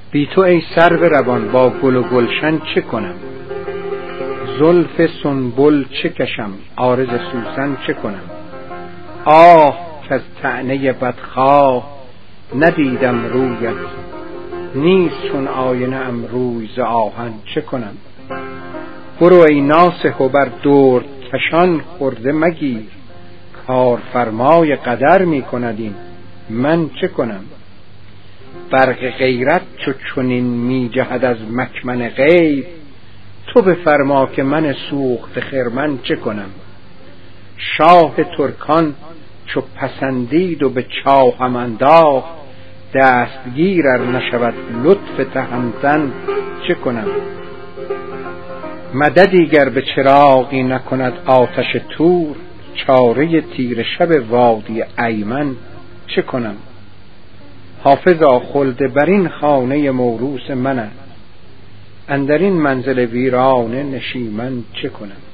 بی تو ای سرو روان با گل و گلشن چه کنم؟ زلف سنبل چه کشم، عارض سوسن چه کنم؟ آه کز طعنه بدخواه ندیدم رویت، نیست چون آینه ام روی ز آهن چه کنم؟ برو ای ناصح و بر درد کشان خورده مگیر، کارفرمای قدر می کند این من چه کنم؟ برق غیرت چو چنین می جهد از مکمن غیب، تو بفرما که من سوخته خرمن چه کنم؟ شاه ترکان چو پسندید و به چاهم انداخت، دستگیر ار نشود لطف تهمتن چه کنم؟ مددی گر به چراغی نکند آتش طور، چاره تیره شب وادی ایمن چه کنم؟ حافظا خلد بر این خانه موروث من است، اندر این منزل ویرانه نشیمن چه کنم؟